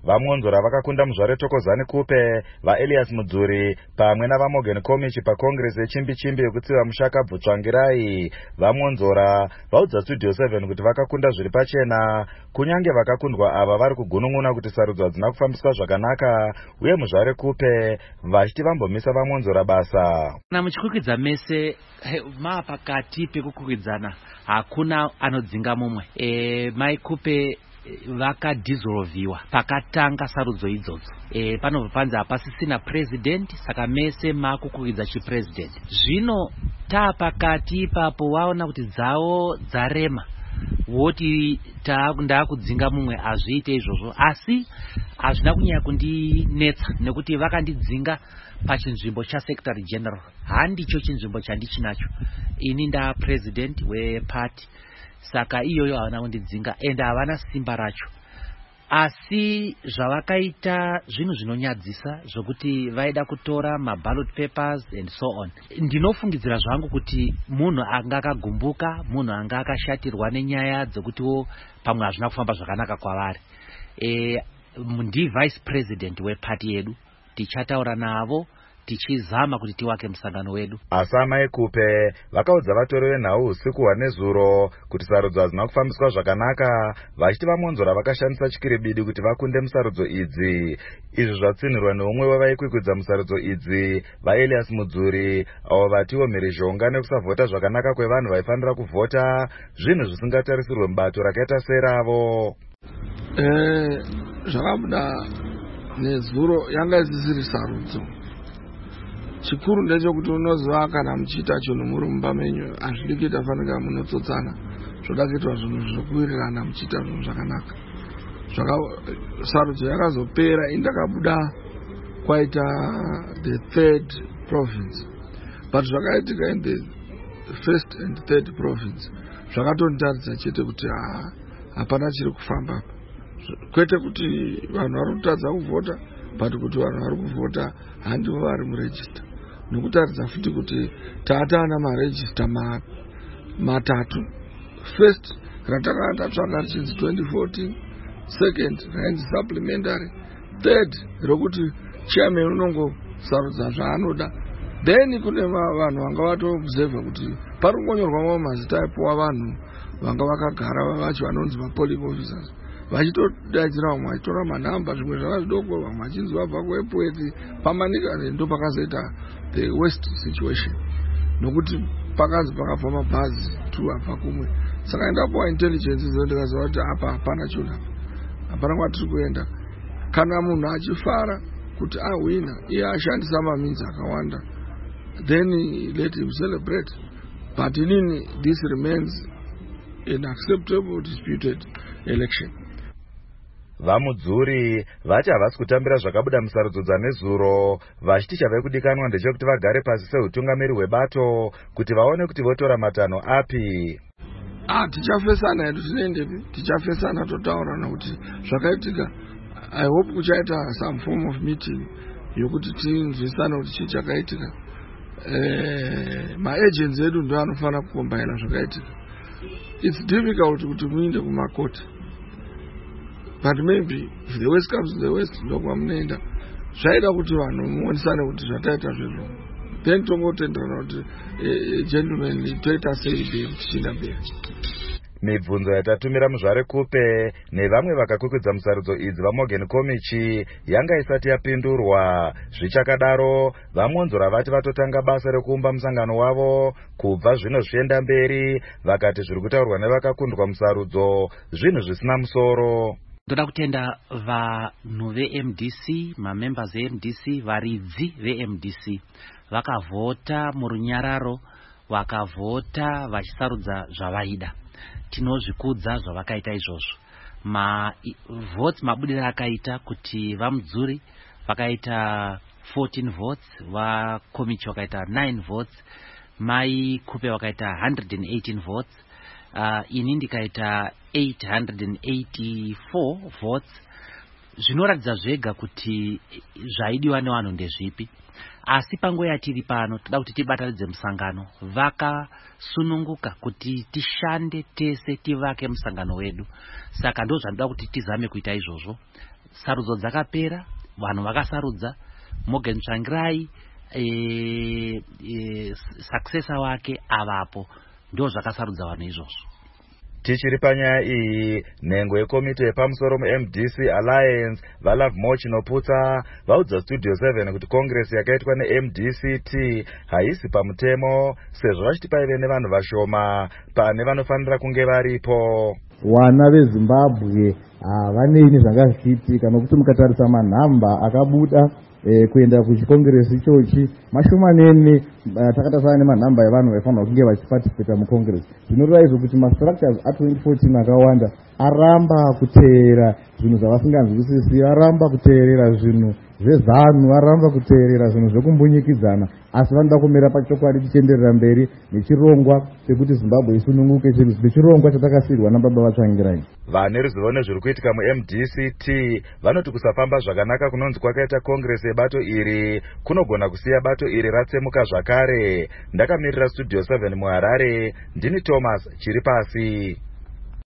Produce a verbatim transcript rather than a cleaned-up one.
Vamonzora vakakunda muzvare Thokozani Kupe, vaElias Mudzuri pamwe navaMorgan Komichi paCongress yechimbi-chimbi yekutsiva Mushaka Bvutsvangirai. Vamonzora vaudza Studio seven kuti vakakunda zviri pachena, kunyange vakakundwa ava vari kugunun'una kuti sarudzo hadzina kufambiswa zvakanaka, uye muzvare Kupe vachiti vambomisa vamonzora basa. Na muchikukwidza mese ma pakati pekukwidzana hakuna anodzinga mumwe. E, Mai Kupe vakadissolviwa pakatanga sarudzo idzodzo. E, pano panzi hapasisina president, saka mese makukwidza chipresident. Zvino ta pakati ipapo waona kuti dzavo dzarema, woti ndakudzinga mumwe azviite izvozvo, asi hazvina kunyanya kundinetsa nekuti vakandidzinga pachinzvimbo chaSecretary General. Handicho chinzvimbo chandichinacho. Ini nda president weparty, saka iyoyo havana kundidzinga ende havana simba racho. Asi zvavakaita zvinhu zvinonyadzisa zvokuti vaida kutora maballot papers and so on. Ndinofungidzira zvangu kuti munhu anga akagumbuka, munhu anga akashatirwa nenyaya dzokuti pamwe hazvina kufamba zvakanaka kwavari. E, ndi vice president weparty yedu, tichataura navo tichizama kuti tiwake musangano wedu. Asi Mai Kupe vakaudza vatori venhau usiku hwanezuro kuti sarudzo hadzina kufambiswa zvakanaka, vachiti vamonzora vakashandisa chikiribidi kuti vakunde musarudzo idzi. Izvi zvatsinhirwa neumwe wavaikwikwidza musarudzo idzi, vaElias Mudzuri, avo vatiwo mhirizhonga nekusavhota zvakanaka kwevanhu vaifanira kuvhota, zvinhu zvisingatarisirwe mubato rakaita seravo. Eh, zvakabuda nezuro yanga isisiri sarudzo. Chikuru ndechekuti unoziva kana muchiita chinhu muri mumba menyu hazvidi kuita fanika munotsotsana, zvoda kuitwa zvinhu zvinokuwirirana muchiita zvinhu zvakanaka. Sarudzo yakazopera indakabuda kwaita the third province, but zvakaitika in the first and third province zvakatontaridza chete kuti hapana chiri kufamba, kwete kuti vanhu vari kutadza kuvhota, but kuti vanhu vari kuvhota handivo vari muregister. Nokutaridza futi kuti taatana maregister ma, matatu. First ratakanga tatsvaga richinzi twenty fourteen, second rainzi supplementary, third rokuti chairman unongosarudza zvaanoda. Then kune vanhu vanga vatoobserva kuti pari kungonyorwa mazita aipuwa vanhu vanga vakagara vacho vanonzi mapolling officers, vachitodaidzira vamwe vachitora manhamba, zvimwe zvava zvidoko, vamwe vachinzi vabva kuepweti pamanika. Ndo pakazoita the worst situation, nokuti pakanzi pakabva mabhazi tu abva kumwe. Saka ndapuwa intelligence idzo ndikaziva kuti apa hapana chinhu, hapana kwatiri kuenda. Kana munhu achifara kuti ahwina, iye ashandisa maminzi akawanda, then let him celebrate. But inini, this remains an acceptable disputed election. VaMudzuri vati havasi kutambira zvakabuda musarudzo dzanezuro, vachiti chavai kudikanwa ndechekuti vagare pasi seutungamiri hwebato kuti vaone kuti votora matanho api. Ah, tichafesana hedu tinendepi? Tichafesana totaurana kuti zvakaitika. I hope kuchaita some form of meeting yokuti tinzwisane kuti chii chakaitika. Eh, ma-agents edu ndo anofanira kukombaina zvakaitika. It's difficult kuti muinde kumakoti. But maybe if the West comes to the West, ndokwa munoenda. Zvaida kuti vanhu muonesane kuti zvataita zvezvo. Then tongotenderana kuti gentlemen toita sei tichienda mberi. Mibvunzo yatatumira muzvare Kupe nevamwe vakakwikwidza musarudzo idzi vaMorgan Komichi yanga isati yapindurwa. Zvichakadaro, vamonzora vati vatotanga basa rekuumba musangano wavo. Kubva zvino zvienda mberi, vakati zviri kutaurwa nevakakundwa musarudzo zvinhu zvisina musoro. Ndoda kutenda vanhu veM D C, mamembers eM D C, varidzi veM D C vakavhota murunyararo, vakavhota vachisarudza zvavaida. Tinozvikudza zvavakaita izvozvo. Ma votes mabudira akaita kuti vaMudzuri vakaita fourteen votes, vaKomichi vakaita nine votes, Mai Kupe vakaita one hundred eighteen votes, uh, ini ndikaita eight hundred eighty-four votes. Zvinoratidza zvega kuti zvaidiwa nevanhu ndezvipi. Asi panguva yatiri pano toda kuti tibatanidze musangano, vakasununguka kuti tishande tese tivake musangano wedu. Saka ndo zvanoda kuti tizame kuita izvozvo. sarudzo dzakapera, vanhu vakasarudza Morgan Tsvangirai, e, e, successor wake avapo, ndo zvakasarudza vanhu izvozvo. Tichiri panyaya iyi, nhengo yekomiti yepamusoro mu-M D C Alliance vaLove More Chinoputsa vaudza Studio seven kuti kongresi yakaitwa ne-M D C T haisi pamutemo sezvo vachiti paive nevanhu vashoma pane vanofanira kunge varipo. Vana veZimbabwe havanei zvanga zvichiitika nokuti mukatarisa manhamba akabuda E, kuenda kuchikongresi ichochi mashomanene uh, takatasana nemanhamba evanhu vaifanira kunge vachiparticipata mukongresi. Zvinoratidza kuti mastructures a-twenty fourteen akawanda aramba kuteerera zvinhu zvavasinganzwisisi, aramba kuteerera zvinhu zvezanu, aramba kuteerera zvinhu zvekumbunyikidzana, asi vanoda kumira pachokwadi tichienderera mberi nechirongwa chekuti Zimbabwe isununguke, nechirongwa chatakasiyirwa nababa vaTsvangirai. Vane ruzivo nezviri kuitika mu-M D C T vanoti kusafamba zvakanaka kunonzi kwakaita kongresi yebato iri kunogona kusiya bato iri ratsemuka zvakare. Ndakamirira Studio seven muHarare, ndini Thomas Chiripasi.